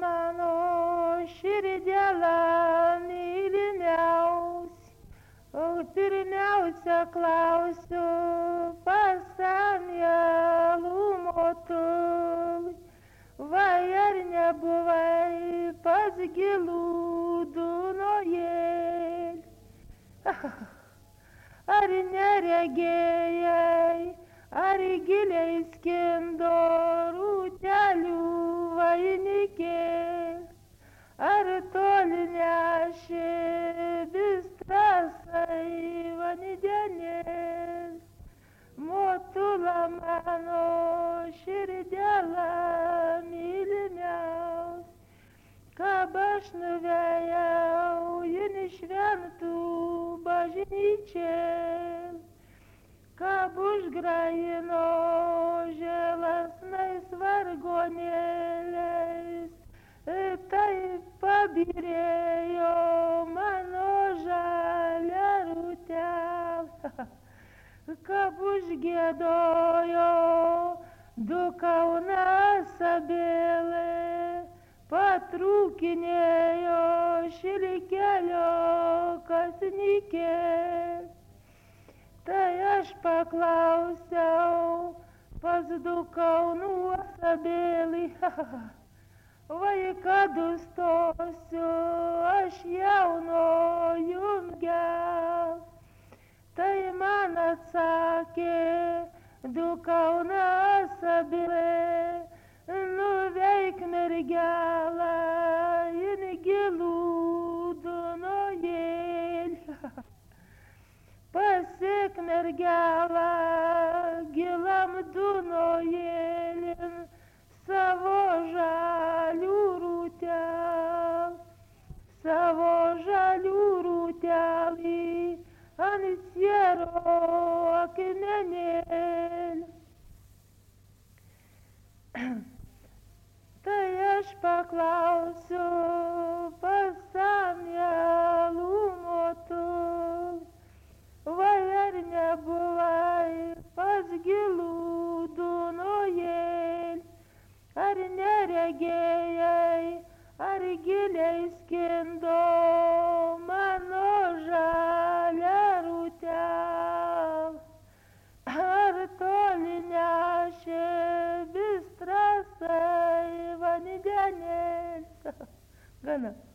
mano širdėlą mylimiausi, o pirmiausia klausiu pasamielų tului, vai ar nebuvai pas gilų Dunojėlį, ar neregėjai, ar giliai skindo rūtelių vainikėlį, ar toli nešė bistrasai vanidenėlį, motula mano širdėlą mylimiausia, kab aš nuvėjau jin šventų bažnyčią, kab užgrajino želasnais vargonėliais, taip pabirėjo mano žalia rūtelė, kab užgiedojo du Kaunas abėlė, patrūkinėjo šilkelio kasnikė. Tai aš paklausiau pas du Kaunuos abėlį, vai kad stosiu aš jauno jum gal. Tai man atsakė du Kaunas abėlė, nuveik mergelą in gilų Dunojėlį. Pasek mergelą gilam Dunojėlin savo žalių rūtelį ant siero akmenėlį. Tai aš paklausiu pasamielų tului, vai ar nebuvai pas gilų Dunojėlį, ar neregėjai, ar giliai skindo mano žalia rūtelė, ar toli nešė bistrasai vanidenėlį. Gana.